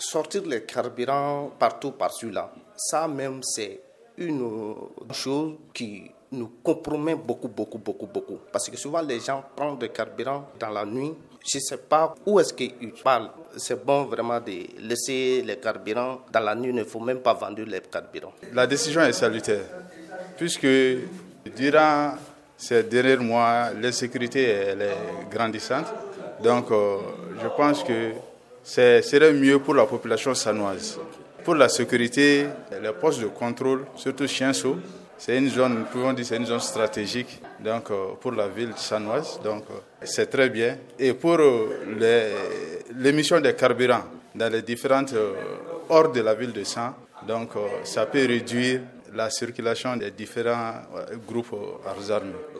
Sortir les carburants partout par-dessus-là, ça même c'est une chose qui nous compromet beaucoup. Parce que souvent les gens prennent des carburants dans la nuit. Je ne sais pas où est-ce qu'ils parlent. C'est bon vraiment de laisser les carburants dans la nuit. Il ne faut même pas vendre les carburants. La décision est salutaire, puisque durant ces derniers mois, l'insécurité elle est grandissante. Donc je pense que ce serait mieux pour la population sanoise. Pour la sécurité, les postes de contrôle, surtout Chienso, c'est une zone, nous pouvons dire, c'est une zone stratégique donc, pour la ville sanoise. Donc c'est très bien. Et pour l'émission des carburants dans les différentes hors de la ville de San, donc ça peut réduire la circulation des différents groupes armés.